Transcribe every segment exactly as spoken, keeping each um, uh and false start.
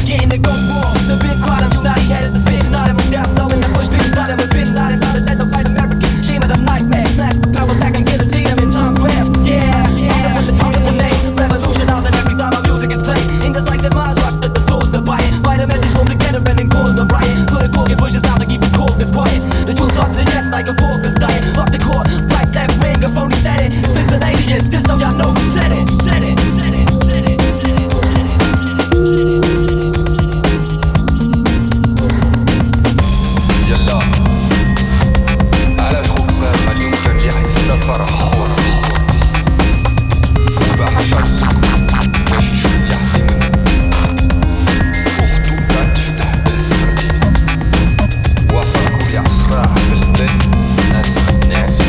getting to go wrong. The big bottom, you naughty headed, the spin not of death, knowing the push big started with big not inside of that, the white American shame of the nightmare. Snatch the power back and guillotine him in Times Square. Yeah, yeah, with the tongue of the name, revolution out and every time our music is played. Indecisive minds rush to the stores to buy it. Fight a message home together and then cause a riot. Put a cork in bushes out to keep the caucus quiet. The truth's off the chest like a focus diet. Off the court, right left wing, a phony said it. Listen aliens, just so y'all know who said it. Said it, said it, said it. يلا على الخبزة اليوم كان لي حس الفرح وباع شخص باش يشوف اللي حسين أخته كانت تفتح بالفردي وصل كل عصراع في البلاد ناس ناسي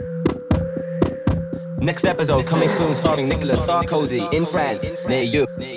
Next episode coming soon, starring Nicolas Sarkozy in France, near you.